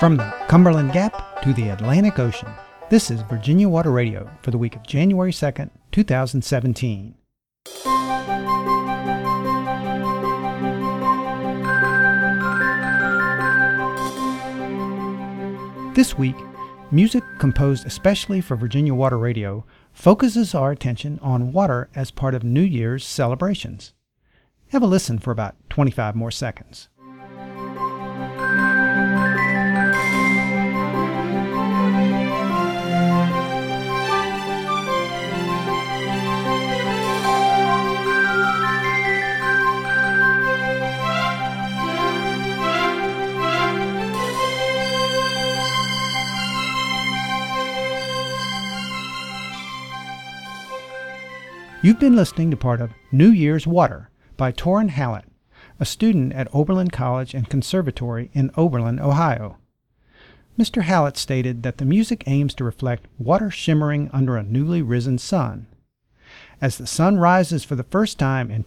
From the Cumberland Gap to the Atlantic Ocean, this is Virginia Water Radio for the week of January 2nd, 2017. This week, music composed especially for Virginia Water Radio focuses our attention on water as part of New Year's celebrations. Have a listen for about 25 more seconds. You've been listening to part of New Year's Water by Torin Hallett, a student at Oberlin College and Conservatory in Oberlin, Ohio. Mr. Hallett stated that the music aims to reflect water shimmering under a newly risen sun. As the sun rises for the first time in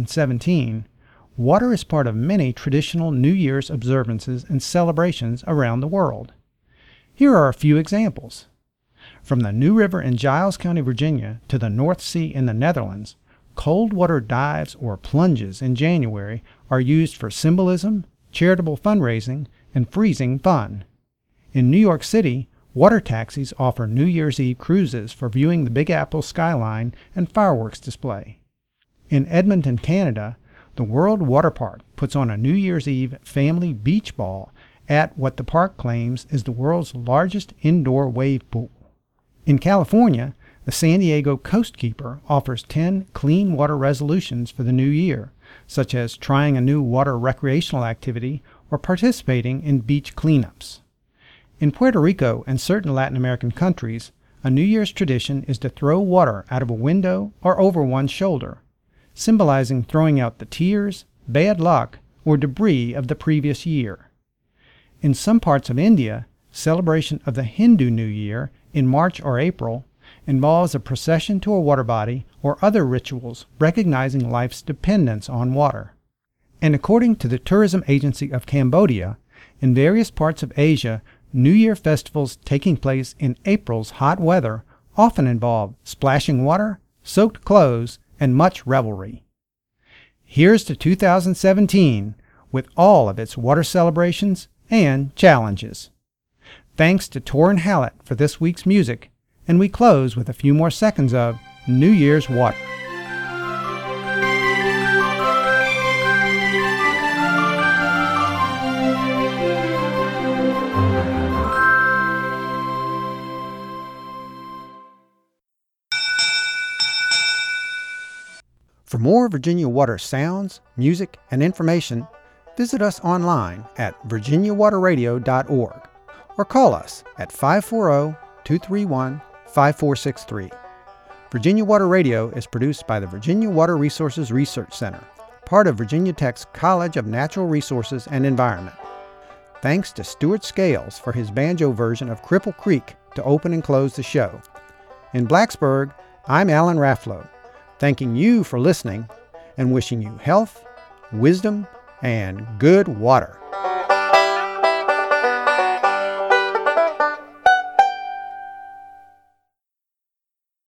2017, water is part of many traditional New Year's observances and celebrations around the world. Here are a few examples. From the New River in Giles County, Virginia, to the North Sea in the Netherlands, cold water dives or plunges in January are used for symbolism, charitable fundraising, and freezing fun. In New York City, water taxis offer New Year's Eve cruises for viewing the Big Apple skyline and fireworks display. In Edmonton, Canada, the World Water Park puts on a New Year's Eve family beach ball at what the park claims is the world's largest indoor wave pool. In California, the San Diego Coast Keeper offers 10 clean water resolutions for the new year, such as trying a new water recreational activity or participating in beach cleanups. In Puerto Rico and certain Latin American countries, a New Year's tradition is to throw water out of a window or over one's shoulder, symbolizing throwing out the tears, bad luck, or debris of the previous year. In some parts of India, celebration of the Hindu New Year in March or April involves a procession to a water body or other rituals recognizing life's dependence on water. And according to the Tourism Agency of Cambodia, in various parts of Asia, New Year festivals taking place in April's hot weather often involve splashing water, soaked clothes, and much revelry. Here's to 2017 with all of its water celebrations and challenges. Thanks to Torin Hallett for this week's music, and we close with a few more seconds of New Year's Water. For more Virginia Water sounds, music, and information, visit us online at virginiawaterradio.org. or call us at 540-231-5463. Virginia Water Radio is produced by the Virginia Water Resources Research Center, part of Virginia Tech's College of Natural Resources and Environment. Thanks to Stuart Scales for his banjo version of Cripple Creek to open and close the show. In Blacksburg, I'm Alan Rafflow, thanking you for listening and wishing you health, wisdom, and good water.